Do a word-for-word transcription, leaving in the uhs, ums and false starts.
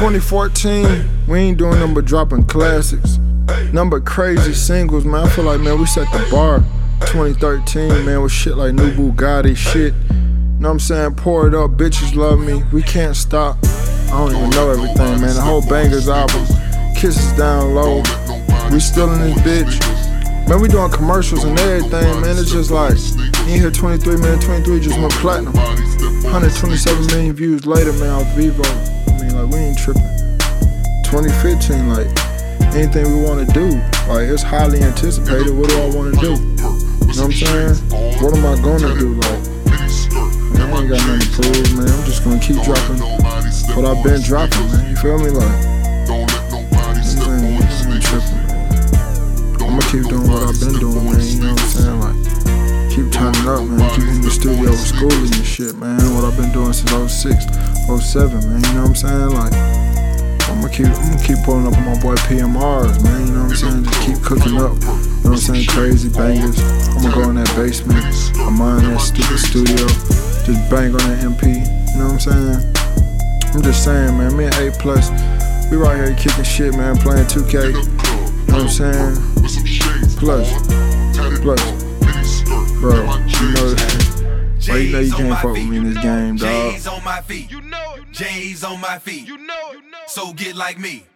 twenty fourteen, we ain't doing nothing but dropping classics. Nothing but crazy singles, man. I feel like, man, we set the bar. twenty thirteen, man, with shit like New Bugatti shit. Know what I'm saying? Pour it up, bitches love me. We can't stop. I don't even know everything, man. The whole Bangers album. Kisses Down Low. We still in this bitch. Man, we doing commercials and everything, man. It's just like, you ain't hear twenty-three, man. twenty-three just went platinum. one hundred twenty-seven million views later, man, off Vivo. I mean, like, we ain't tripping. twenty fifteen, like, anything we want to do, like, it's highly anticipated. What do I want to do? You know what I'm saying? What am I gonna do? Like, man, I ain't got nothing to prove, man. I'm just gonna keep dropping what I've been dropping, man. You feel me? Like, I ain't tripping, man. I'ma keep doing what I've been doing, man. You know what I'm saying? Like, keep turning up, man. Keep in the studio with schooling and shit, man. What I've been doing since oh six, oh seven, man. You know what I'm saying? Like, I'ma keep, I'm gonna keep pulling up on my boy P M Rs, man. You know what I'm saying? Just keep cooking up. You know what I'm saying? Crazy bangers. I'ma go in that basement. I'm in that stupid studio. Just bang on that M P. You know what I'm saying? I'm just saying, man. Me and A Plus, we right here kicking shit, man. Playing two K. You know what I'm saying? Plus, plus, bro. You know, bro, you know you can't fuck with me in this game, dog. J's on my feet. You know it. J's on my feet. You know it. So get like me.